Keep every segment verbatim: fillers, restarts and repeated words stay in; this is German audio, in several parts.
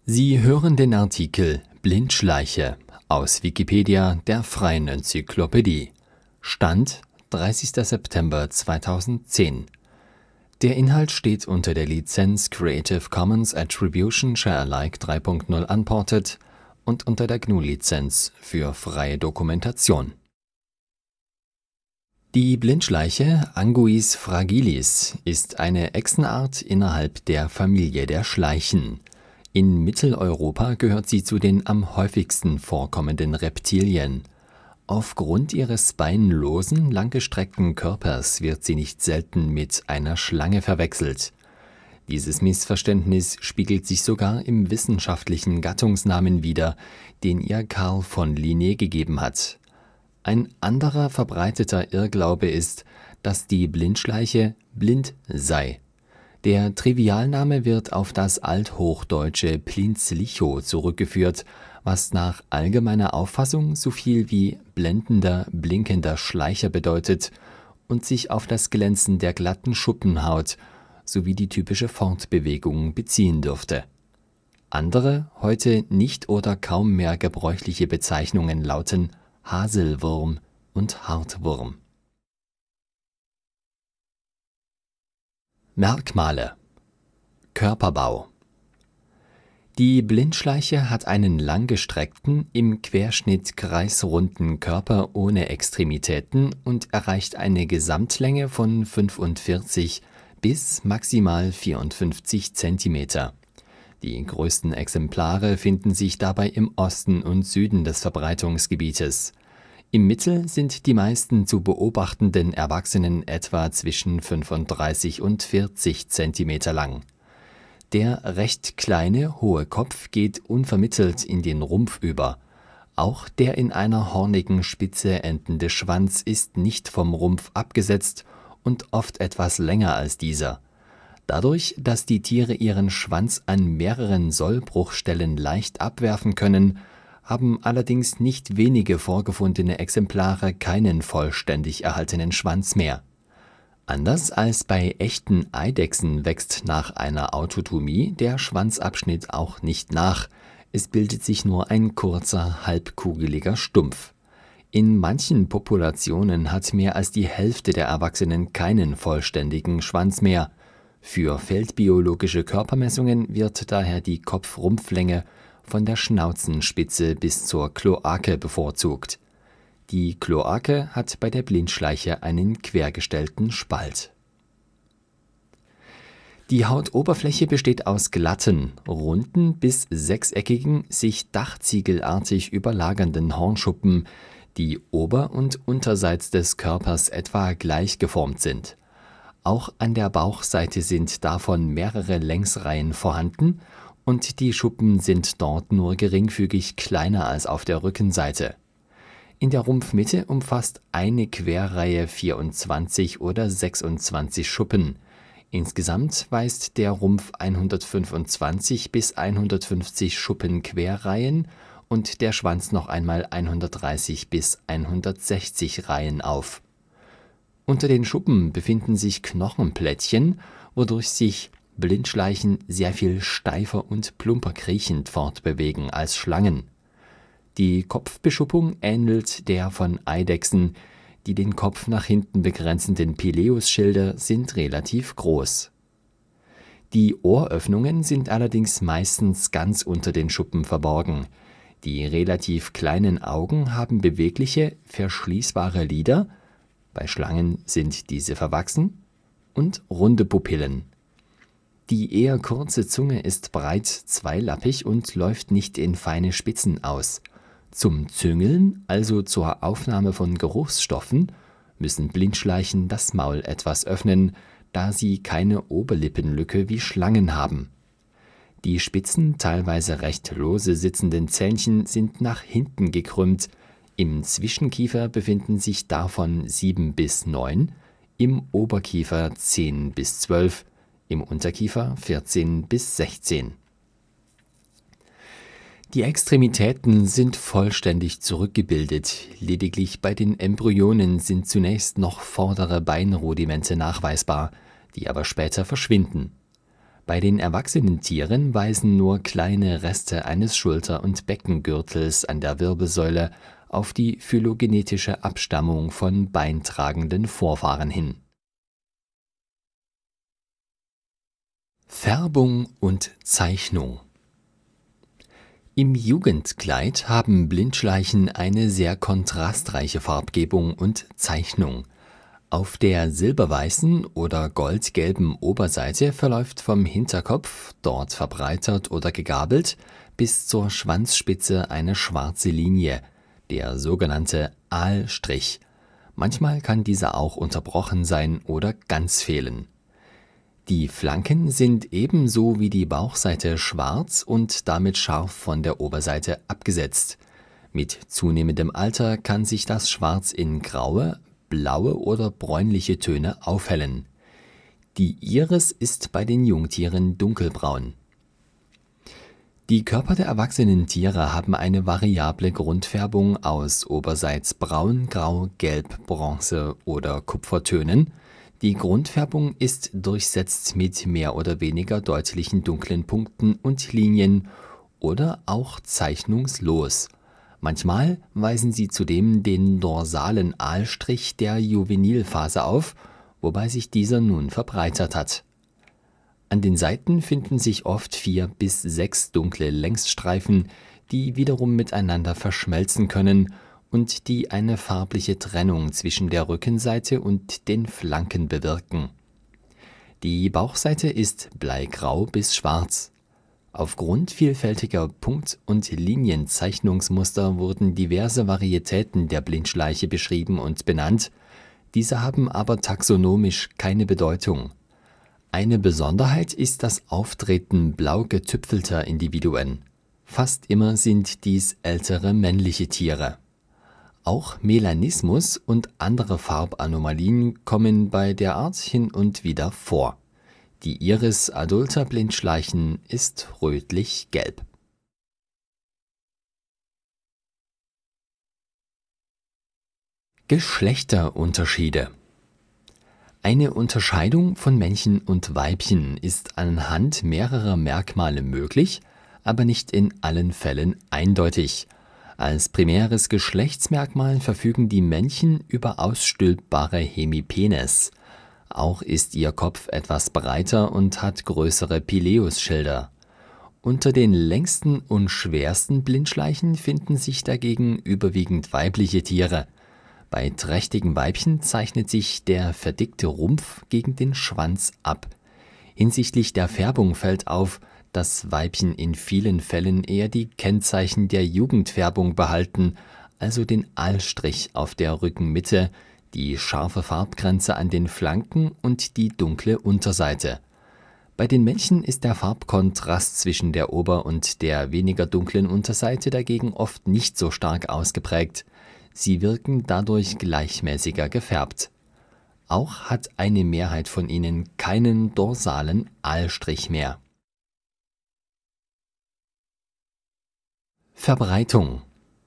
Sie hören den Artikel Blindschleiche, aus Wikipedia, der freien Enzyklopädie. Stand dreißigster September zweitausendzehn. Der Inhalt steht unter der Lizenz Creative Commons Attribution Share Alike drei Punkt null Unported und unter der G N U-Lizenz für freie Dokumentation. Die Blindschleiche Anguis fragilis ist eine Echsenart innerhalb der Familie der Schleichen. In Mitteleuropa gehört sie zu den am häufigsten vorkommenden Reptilien. Aufgrund ihres beinlosen, langgestreckten Körpers wird sie nicht selten mit einer Schlange verwechselt. Dieses Missverständnis spiegelt sich sogar im wissenschaftlichen Gattungsnamen wider, den ihr Carl von Linné gegeben hat. Ein anderer verbreiteter Irrglaube ist, dass die Blindschleiche blind sei. Der Trivialname wird auf das althochdeutsche Plinzlicho zurückgeführt, was nach allgemeiner Auffassung so viel wie blendender, blinkender Schleicher bedeutet und sich auf das Glänzen der glatten Schuppenhaut sowie die typische Fortbewegung beziehen dürfte. Andere, heute nicht oder kaum mehr gebräuchliche Bezeichnungen lauten Haselwurm und Hartwurm. Merkmale: Körperbau. Die Blindschleiche hat einen langgestreckten, im Querschnitt kreisrunden Körper ohne Extremitäten und erreicht eine Gesamtlänge von fünfundvierzig bis maximal vierundfünfzig Zentimeter. Die größten Exemplare finden sich dabei im Osten und Süden des Verbreitungsgebietes. Im Mittel sind die meisten zu beobachtenden Erwachsenen etwa zwischen fünfunddreißig und vierzig Zentimeter lang. Der recht kleine, hohe Kopf geht unvermittelt in den Rumpf über. Auch der in einer hornigen Spitze endende Schwanz ist nicht vom Rumpf abgesetzt und oft etwas länger als dieser. Dadurch, dass die Tiere ihren Schwanz an mehreren Sollbruchstellen leicht abwerfen können, haben allerdings nicht wenige vorgefundene Exemplare keinen vollständig erhaltenen Schwanz mehr. Anders als bei echten Eidechsen wächst nach einer Autotomie der Schwanzabschnitt auch nicht nach, es bildet sich nur ein kurzer, halbkugeliger Stumpf. In manchen Populationen hat mehr als die Hälfte der Erwachsenen keinen vollständigen Schwanz mehr. Für feldbiologische Körpermessungen wird daher die Kopf-Rumpflänge von der Schnauzenspitze bis zur Kloake bevorzugt. Die Kloake hat bei der Blindschleiche einen quergestellten Spalt. Die Hautoberfläche besteht aus glatten, runden bis sechseckigen, sich dachziegelartig überlagernden Hornschuppen, die ober- und unterseits des Körpers etwa gleich geformt sind. Auch an der Bauchseite sind davon mehrere Längsreihen vorhanden und die Schuppen sind dort nur geringfügig kleiner als auf der Rückenseite. In der Rumpfmitte umfasst eine Querreihe vierundzwanzig oder sechsundzwanzig Schuppen. Insgesamt weist der Rumpf hundertfünfundzwanzig bis hundertfünfzig Schuppenquerreihen und der Schwanz noch einmal hundertdreißig bis hundertsechzig Reihen auf. Unter den Schuppen befinden sich Knochenplättchen, wodurch sich Blindschleichen sehr viel steifer und plumper kriechend fortbewegen als Schlangen. Die Kopfbeschuppung ähnelt der von Eidechsen, die den Kopf nach hinten begrenzenden Pileusschilde sind relativ groß. Die Ohröffnungen sind allerdings meistens ganz unter den Schuppen verborgen. Die relativ kleinen Augen haben bewegliche, verschließbare Lider, bei Schlangen sind diese verwachsen, und runde Pupillen. Die eher kurze Zunge ist breit zweilappig und läuft nicht in feine Spitzen aus. Zum Züngeln, also zur Aufnahme von Geruchsstoffen, müssen Blindschleichen das Maul etwas öffnen, da sie keine Oberlippenlücke wie Schlangen haben. Die spitzen, teilweise recht lose sitzenden Zähnchen sind nach hinten gekrümmt. Im Zwischenkiefer befinden sich davon sieben bis neun, im Oberkiefer zehn bis zwölf, im Unterkiefer vierzehn bis sechzehn. Die Extremitäten sind vollständig zurückgebildet, lediglich bei den Embryonen sind zunächst noch vordere Beinrudimente nachweisbar, die aber später verschwinden. Bei den erwachsenen Tieren weisen nur kleine Reste eines Schulter- und Beckengürtels an der Wirbelsäule auf die phylogenetische Abstammung von beintragenden Vorfahren hin. Färbung und Zeichnung. Im Jugendkleid haben Blindschleichen eine sehr kontrastreiche Farbgebung und Zeichnung. Auf der silberweißen oder goldgelben Oberseite verläuft vom Hinterkopf, dort verbreitert oder gegabelt, bis zur Schwanzspitze eine schwarze Linie, der sogenannte Aalstrich. Manchmal kann dieser auch unterbrochen sein oder ganz fehlen. Die Flanken sind ebenso wie die Bauchseite schwarz und damit scharf von der Oberseite abgesetzt. Mit zunehmendem Alter kann sich das Schwarz in graue, blaue oder bräunliche Töne aufhellen. Die Iris ist bei den Jungtieren dunkelbraun. Die Körper der erwachsenen Tiere haben eine variable Grundfärbung aus oberseits braun, grau, gelb, bronze oder Kupfertönen. Die Grundfärbung ist durchsetzt mit mehr oder weniger deutlichen dunklen Punkten und Linien oder auch zeichnungslos. Manchmal weisen sie zudem den dorsalen Aalstrich der Juvenilphase auf, wobei sich dieser nun verbreitert hat. An den Seiten finden sich oft vier bis sechs dunkle Längsstreifen, die wiederum miteinander verschmelzen können und die eine farbliche Trennung zwischen der Rückenseite und den Flanken bewirken. Die Bauchseite ist bleigrau bis schwarz. Aufgrund vielfältiger Punkt- und Linienzeichnungsmuster wurden diverse Varietäten der Blindschleiche beschrieben und benannt, diese haben aber taxonomisch keine Bedeutung. Eine Besonderheit ist das Auftreten blau getüpfelter Individuen. Fast immer sind dies ältere männliche Tiere. Auch Melanismus und andere Farbanomalien kommen bei der Art hin und wieder vor. Die Iris adulter Blindschleichen ist rötlich-gelb. Geschlechterunterschiede. Eine Unterscheidung von Männchen und Weibchen ist anhand mehrerer Merkmale möglich, aber nicht in allen Fällen eindeutig. Als primäres Geschlechtsmerkmal verfügen die Männchen über ausstülpbare Hemipenes. Auch ist ihr Kopf etwas breiter und hat größere Pileusschilder. Unter den längsten und schwersten Blindschleichen finden sich dagegen überwiegend weibliche Tiere. Bei trächtigen Weibchen zeichnet sich der verdickte Rumpf gegen den Schwanz ab. Hinsichtlich der Färbung fällt auf, dass Weibchen in vielen Fällen eher die Kennzeichen der Jugendfärbung behalten, also den Aalstrich auf der Rückenmitte, die scharfe Farbgrenze an den Flanken und die dunkle Unterseite. Bei den Männchen ist der Farbkontrast zwischen der Ober- und der weniger dunklen Unterseite dagegen oft nicht so stark ausgeprägt. Sie wirken dadurch gleichmäßiger gefärbt. Auch hat eine Mehrheit von ihnen keinen dorsalen Aalstrich mehr. Verbreitung.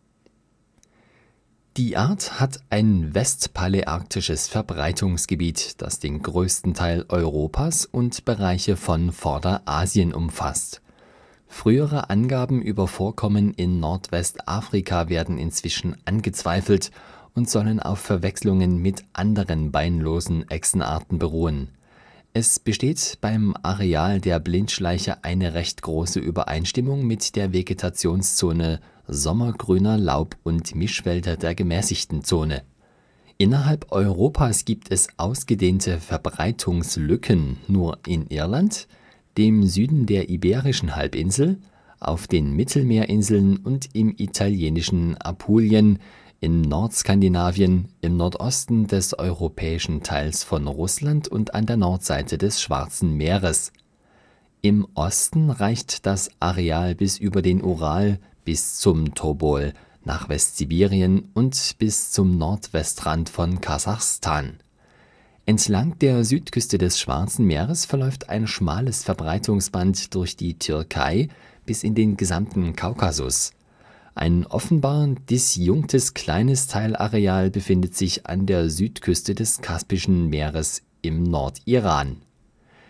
Die Art hat ein westpaläarktisches Verbreitungsgebiet, das den größten Teil Europas und Bereiche von Vorderasien umfasst. Frühere Angaben über Vorkommen in Nordwestafrika werden inzwischen angezweifelt und sollen auf Verwechslungen mit anderen beinlosen Echsenarten beruhen. Es besteht beim Areal der Blindschleiche eine recht große Übereinstimmung mit der Vegetationszone sommergrüner Laub- und Mischwälder der gemäßigten Zone. Innerhalb Europas gibt es ausgedehnte Verbreitungslücken nur in Irland, dem Süden der Iberischen Halbinsel, auf den Mittelmeerinseln und im italienischen Apulien, in Nordskandinavien, im Nordosten des europäischen Teils von Russland und an der Nordseite des Schwarzen Meeres. Im Osten reicht das Areal bis über den Ural, bis zum Tobol, nach Westsibirien und bis zum Nordwestrand von Kasachstan. Entlang der Südküste des Schwarzen Meeres verläuft ein schmales Verbreitungsband durch die Türkei bis in den gesamten Kaukasus. Ein offenbar disjunktes kleines Teilareal befindet sich an der Südküste des Kaspischen Meeres im Nordiran.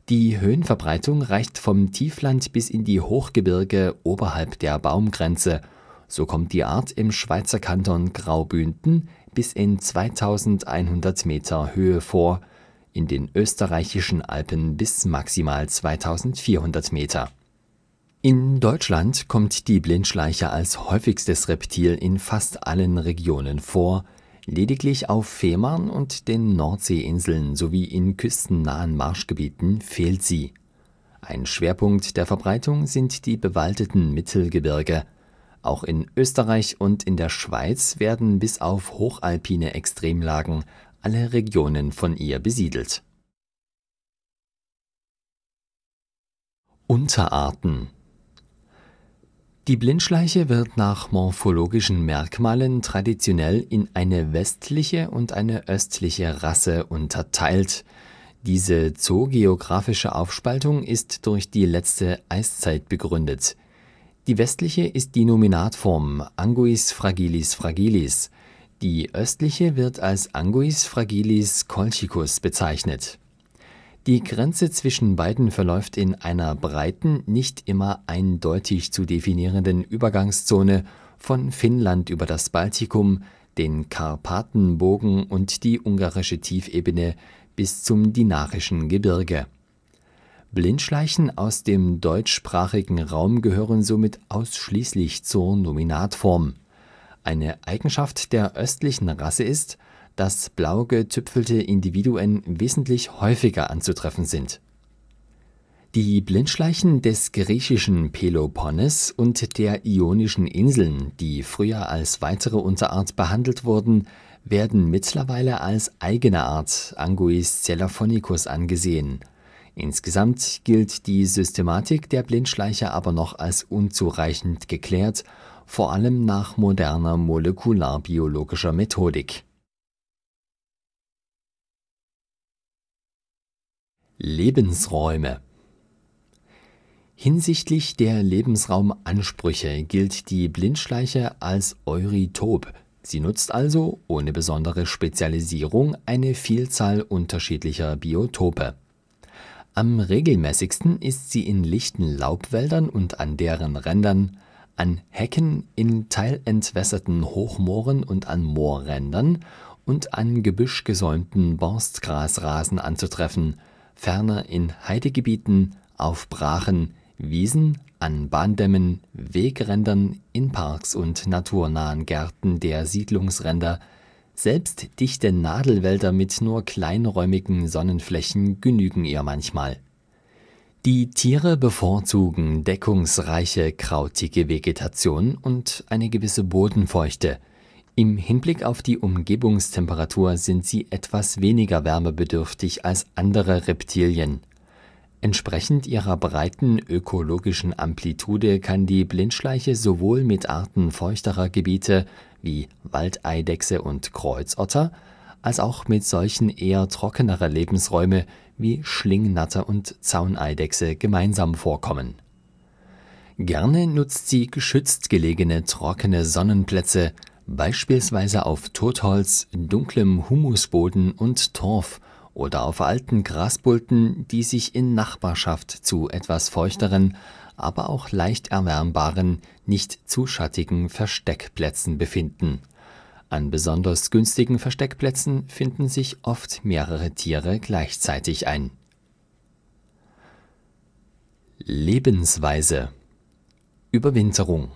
Die Höhenverbreitung reicht vom Tiefland bis in die Hochgebirge oberhalb der Baumgrenze. So kommt die Art im Schweizer Kanton Graubünden bis in zweitausendeinhundert Meter Höhe vor, in den österreichischen Alpen bis maximal zweitausendvierhundert Meter. In Deutschland kommt die Blindschleiche als häufigstes Reptil in fast allen Regionen vor. Lediglich auf Fehmarn und den Nordseeinseln sowie in küstennahen Marschgebieten fehlt sie. Ein Schwerpunkt der Verbreitung sind die bewaldeten Mittelgebirge. Auch in Österreich und in der Schweiz werden bis auf hochalpine Extremlagen alle Regionen von ihr besiedelt. Unterarten. Die Blindschleiche wird nach morphologischen Merkmalen traditionell in eine westliche und eine östliche Rasse unterteilt. Diese zoogeografische Aufspaltung ist durch die letzte Eiszeit begründet. Die westliche ist die Nominatform Anguis fragilis fragilis. Die östliche wird als Anguis fragilis colchicus bezeichnet. Die Grenze zwischen beiden verläuft in einer breiten, nicht immer eindeutig zu definierenden Übergangszone von Finnland über das Baltikum, den Karpatenbogen und die ungarische Tiefebene bis zum Dinarischen Gebirge. Blindschleichen aus dem deutschsprachigen Raum gehören somit ausschließlich zur Nominatform. Eine Eigenschaft der östlichen Rasse ist, dass blau getüpfelte Individuen wesentlich häufiger anzutreffen sind. Die Blindschleichen des griechischen Peloponnes und der Ionischen Inseln, die früher als weitere Unterart behandelt wurden, werden mittlerweile als eigene Art Anguis celaphonicus angesehen. Insgesamt gilt die Systematik der Blindschleiche aber noch als unzureichend geklärt, vor allem nach moderner molekularbiologischer Methodik. Lebensräume. Hinsichtlich der Lebensraumansprüche gilt die Blindschleiche als Eurytop. Sie nutzt also, ohne besondere Spezialisierung, eine Vielzahl unterschiedlicher Biotope. Am regelmäßigsten ist sie in lichten Laubwäldern und an deren Rändern, an Hecken, in teilentwässerten Hochmooren und an Moorrändern und an gebüschgesäumten Borstgrasrasen anzutreffen, ferner in Heidegebieten, auf Brachen, Wiesen, an Bahndämmen, Wegrändern, in Parks und naturnahen Gärten der Siedlungsränder. Selbst dichte Nadelwälder mit nur kleinräumigen Sonnenflächen genügen ihr manchmal. Die Tiere bevorzugen deckungsreiche, krautige Vegetation und eine gewisse Bodenfeuchte. Im Hinblick auf die Umgebungstemperatur sind sie etwas weniger wärmebedürftig als andere Reptilien. Entsprechend ihrer breiten ökologischen Amplitude kann die Blindschleiche sowohl mit Arten feuchterer Gebiete wie Waldeidechse und Kreuzotter, als auch mit solchen eher trockenerer Lebensräume wie Schlingnatter und Zauneidechse gemeinsam vorkommen. Gerne nutzt sie geschützt gelegene trockene Sonnenplätze, beispielsweise auf Totholz, dunklem Humusboden und Torf oder auf alten Grasbulten, die sich in Nachbarschaft zu etwas feuchteren, aber auch leicht erwärmbaren, nicht zu schattigen Versteckplätzen befinden. An besonders günstigen Versteckplätzen finden sich oft mehrere Tiere gleichzeitig ein. Lebensweise. Überwinterung.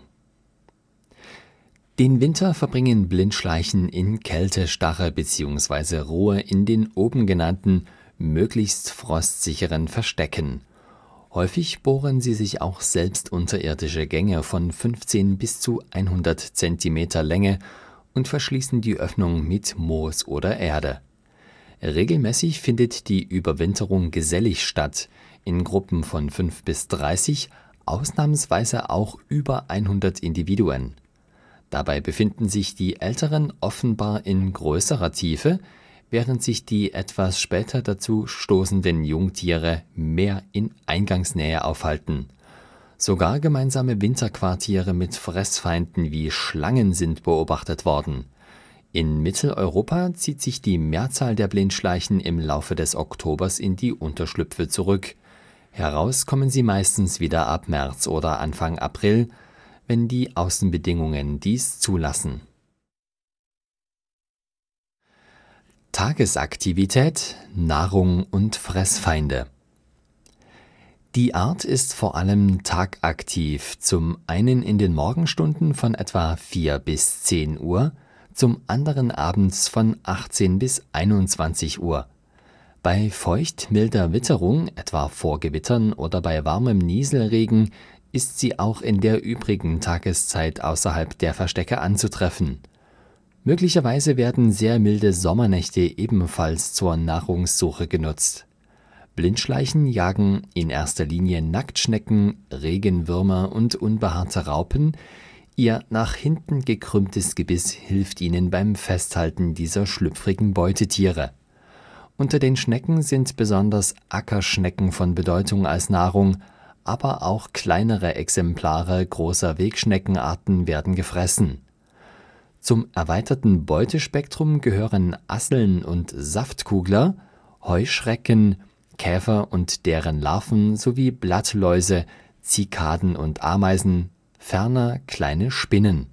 Den Winter verbringen Blindschleichen in Kältestarre bzw. Ruhe in den oben genannten, möglichst frostsicheren Verstecken. Häufig bohren sie sich auch selbst unterirdische Gänge von fünfzehn bis zu hundert Zentimeter Länge und verschließen die Öffnung mit Moos oder Erde. Regelmäßig findet die Überwinterung gesellig statt, in Gruppen von fünf bis dreißig, ausnahmsweise auch über hundert Individuen. Dabei befinden sich die älteren offenbar in größerer Tiefe, während sich die etwas später dazu stoßenden Jungtiere mehr in Eingangsnähe aufhalten. Sogar gemeinsame Winterquartiere mit Fressfeinden wie Schlangen sind beobachtet worden. In Mitteleuropa zieht sich die Mehrzahl der Blindschleichen im Laufe des Oktobers in die Unterschlüpfe zurück. Heraus kommen sie meistens wieder ab März oder Anfang April, wenn die Außenbedingungen dies zulassen. Tagesaktivität, Nahrung und Fressfeinde. Die Art ist vor allem tagaktiv, zum einen in den Morgenstunden von etwa vier bis zehn Uhr, zum anderen abends von achtzehn bis einundzwanzig Uhr. Bei feucht-milder Witterung, etwa vor Gewittern oder bei warmem Nieselregen, ist sie auch in der übrigen Tageszeit außerhalb der Verstecke anzutreffen. Möglicherweise werden sehr milde Sommernächte ebenfalls zur Nahrungssuche genutzt. Blindschleichen jagen in erster Linie Nacktschnecken, Regenwürmer und unbehaarte Raupen. Ihr nach hinten gekrümmtes Gebiss hilft ihnen beim Festhalten dieser schlüpfrigen Beutetiere. Unter den Schnecken sind besonders Ackerschnecken von Bedeutung als Nahrung, aber auch kleinere Exemplare großer Wegschneckenarten werden gefressen. Zum erweiterten Beutespektrum gehören Asseln und Saftkugler, Heuschrecken, Käfer und deren Larven sowie Blattläuse, Zikaden und Ameisen, ferner kleine Spinnen.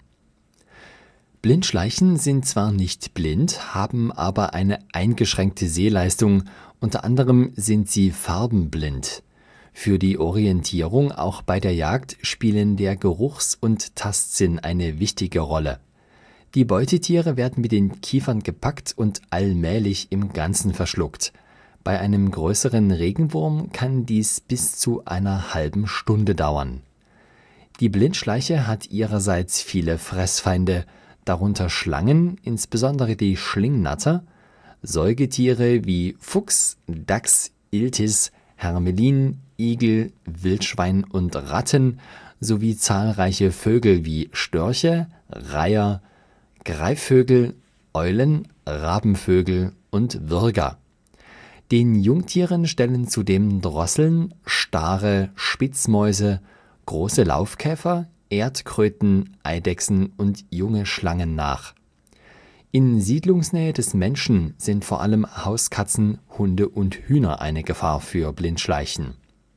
Blindschleichen sind zwar nicht blind, haben aber eine eingeschränkte Sehleistung, unter anderem sind sie farbenblind. Für die Orientierung auch bei der Jagd spielen der Geruchs- und Tastsinn eine wichtige Rolle. Die Beutetiere werden mit den Kiefern gepackt und allmählich im Ganzen verschluckt. Bei einem größeren Regenwurm kann dies bis zu einer halben Stunde dauern. Die Blindschleiche hat ihrerseits viele Fressfeinde, darunter Schlangen, insbesondere die Schlingnatter, Säugetiere wie Fuchs, Dachs, Iltis, Hermelin, Igel, Wildschwein und Ratten sowie zahlreiche Vögel wie Störche, Reiher, Greifvögel, Eulen, Rabenvögel und Würger. Den Jungtieren stellen zudem Drosseln, Stare, Spitzmäuse, große Laufkäfer, Erdkröten, Eidechsen und junge Schlangen nach. In Siedlungsnähe des Menschen sind vor allem Hauskatzen, Hunde und Hühner eine Gefahr für Blindschleichen.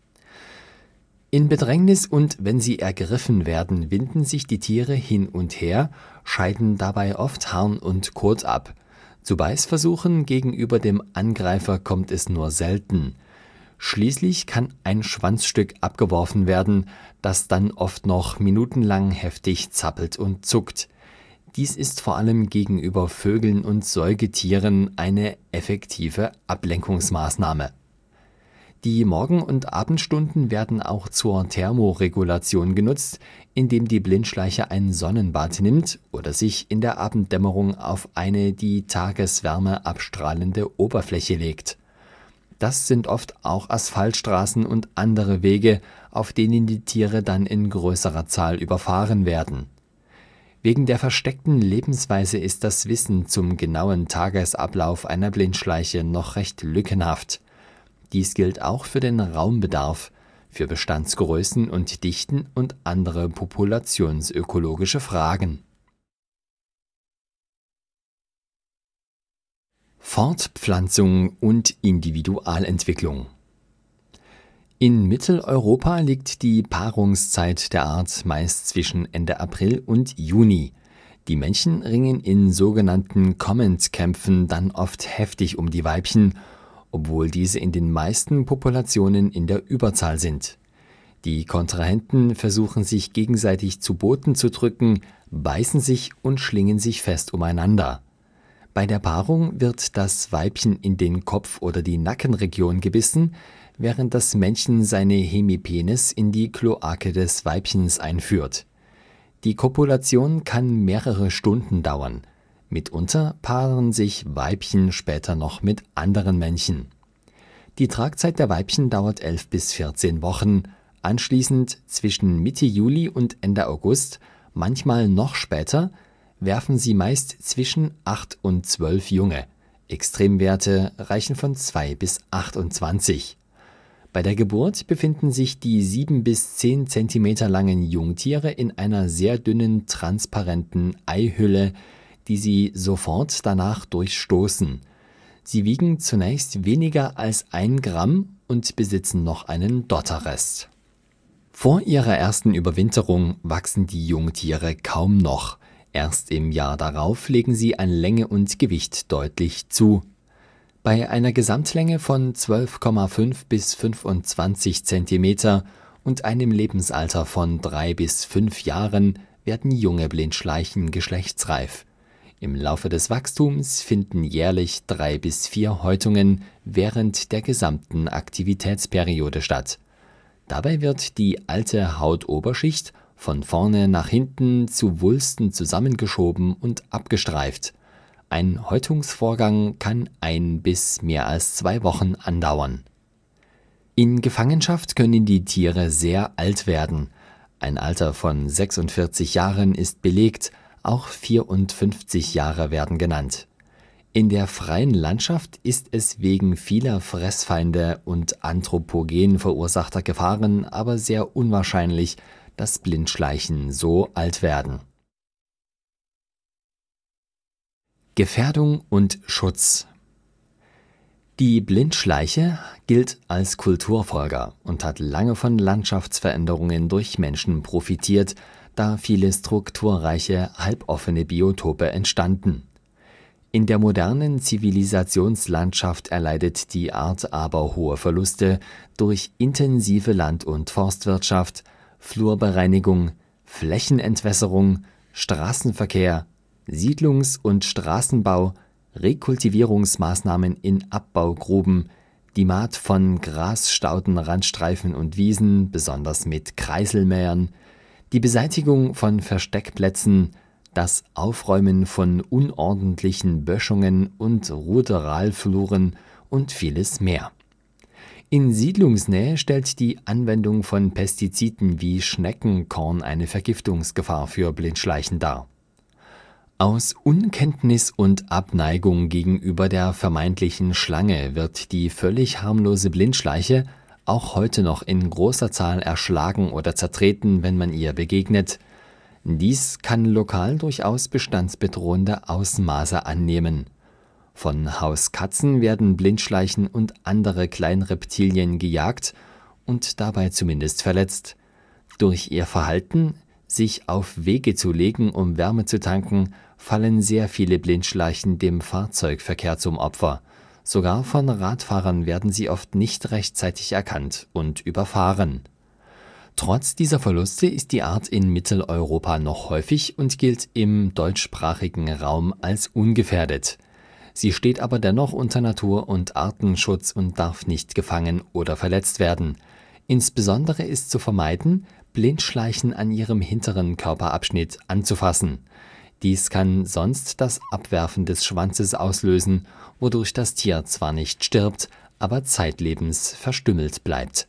In Bedrängnis und wenn sie ergriffen werden, winden sich die Tiere hin und her, scheiden dabei oft Harn und Kot ab. Zu Beißversuchen gegenüber dem Angreifer kommt es nur selten. Schließlich kann ein Schwanzstück abgeworfen werden, das dann oft noch minutenlang heftig zappelt und zuckt. Dies ist vor allem gegenüber Vögeln und Säugetieren eine effektive Ablenkungsmaßnahme. Die Morgen- und Abendstunden werden auch zur Thermoregulation genutzt, indem die Blindschleiche ein Sonnenbad nimmt oder sich in der Abenddämmerung auf eine die Tageswärme abstrahlende Oberfläche legt. Das sind oft auch Asphaltstraßen und andere Wege, auf denen die Tiere dann in größerer Zahl überfahren werden. Wegen der versteckten Lebensweise ist das Wissen zum genauen Tagesablauf einer Blindschleiche noch recht lückenhaft. Dies gilt auch für den Raumbedarf, für Bestandsgrößen und Dichten und andere populationsökologische Fragen. Fortpflanzung und Individualentwicklung. In Mitteleuropa liegt die Paarungszeit der Art meist zwischen Ende April und Juni. Die Männchen ringen in sogenannten Kommentkämpfen dann oft heftig um die Weibchen, obwohl diese in den meisten Populationen in der Überzahl sind. Die Kontrahenten versuchen sich gegenseitig zu Boden zu drücken, beißen sich und schlingen sich fest umeinander. Bei der Paarung wird das Weibchen in den Kopf oder die Nackenregion gebissen, während das Männchen seine Hemipenis in die Kloake des Weibchens einführt. Die Kopulation kann mehrere Stunden dauern. Mitunter paaren sich Weibchen später noch mit anderen Männchen. Die Tragzeit der Weibchen dauert elf bis vierzehn Wochen, anschließend zwischen Mitte Juli und Ende August, manchmal noch später, werfen sie meist zwischen acht und zwölf Junge. Extremwerte reichen von zwei bis achtundzwanzig. Bei der Geburt befinden sich die sieben bis zehn Zentimeter langen Jungtiere in einer sehr dünnen, transparenten Eihülle, die sie sofort danach durchstoßen. Sie wiegen zunächst weniger als ein Gramm und besitzen noch einen Dotterrest. Vor ihrer ersten Überwinterung wachsen die Jungtiere kaum noch. Erst im Jahr darauf legen sie an Länge und Gewicht deutlich zu. Bei einer Gesamtlänge von zwölf Komma fünf bis fünfundzwanzig Zentimeter und einem Lebensalter von drei bis fünf Jahren werden junge Blindschleichen geschlechtsreif. Im Laufe des Wachstums finden jährlich drei bis vier Häutungen während der gesamten Aktivitätsperiode statt. Dabei wird die alte Hautoberschicht von vorne nach hinten zu Wulsten zusammengeschoben und abgestreift. Ein Häutungsvorgang kann ein bis mehr als zwei Wochen andauern. In Gefangenschaft können die Tiere sehr alt werden. Ein Alter von sechsundvierzig Jahren ist belegt, auch vierundfünfzig Jahre werden genannt. In der freien Landschaft ist es wegen vieler Fressfeinde und anthropogen verursachter Gefahren aber sehr unwahrscheinlich, dass Blindschleichen so alt werden. Gefährdung und Schutz. Die Blindschleiche gilt als Kulturfolger und hat lange von Landschaftsveränderungen durch Menschen profitiert, da viele strukturreiche, halboffene Biotope entstanden. In der modernen Zivilisationslandschaft erleidet die Art aber hohe Verluste durch intensive Land- und Forstwirtschaft, Flurbereinigung, Flächenentwässerung, Straßenverkehr, Siedlungs- und Straßenbau, Rekultivierungsmaßnahmen in Abbaugruben, die Maat von Grasstauden, Randstreifen und Wiesen, besonders mit Kreiselmähern, die Beseitigung von Versteckplätzen, das Aufräumen von unordentlichen Böschungen und Ruderalfluren und vieles mehr. In Siedlungsnähe stellt die Anwendung von Pestiziden wie Schneckenkorn eine Vergiftungsgefahr für Blindschleichen dar. Aus Unkenntnis und Abneigung gegenüber der vermeintlichen Schlange wird die völlig harmlose Blindschleiche auch heute noch in großer Zahl erschlagen oder zertreten, wenn man ihr begegnet. Dies kann lokal durchaus bestandsbedrohende Ausmaße annehmen. Von Hauskatzen werden Blindschleichen und andere Kleinreptilien gejagt und dabei zumindest verletzt. Durch ihr Verhalten, sich auf Wege zu legen, um Wärme zu tanken, fallen sehr viele Blindschleichen dem Fahrzeugverkehr zum Opfer. Sogar von Radfahrern werden sie oft nicht rechtzeitig erkannt und überfahren. Trotz dieser Verluste ist die Art in Mitteleuropa noch häufig und gilt im deutschsprachigen Raum als ungefährdet. Sie steht aber dennoch unter Natur- und Artenschutz und darf nicht gefangen oder verletzt werden. Insbesondere ist zu vermeiden, Blindschleichen an ihrem hinteren Körperabschnitt anzufassen. Dies kann sonst das Abwerfen des Schwanzes auslösen, wodurch das Tier zwar nicht stirbt, aber zeitlebens verstümmelt bleibt.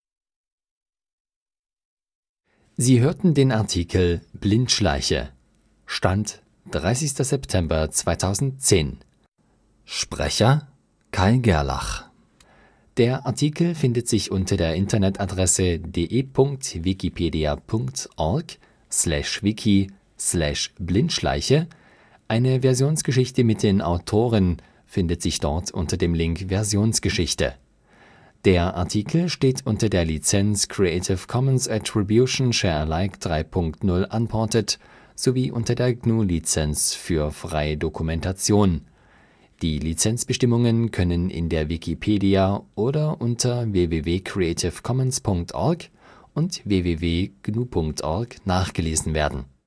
Sie hörten den Artikel Blindschleiche. Stand dreißigster September zweitausendzehn. Sprecher Kai Gerlach. Der Artikel findet sich unter der Internetadresse de punkt wikipedia punkt org slash wiki slash Blindschleiche. Eine Versionsgeschichte mit den Autoren findet sich dort unter dem Link Versionsgeschichte. Der Artikel steht unter der Lizenz Creative Commons Attribution Share Alike drei Punkt null Unported sowie unter der G N U-Lizenz für freie Dokumentation. Die Lizenzbestimmungen können in der Wikipedia oder unter w w w punkt creative commons punkt org und w w w punkt g n u punkt org nachgelesen werden.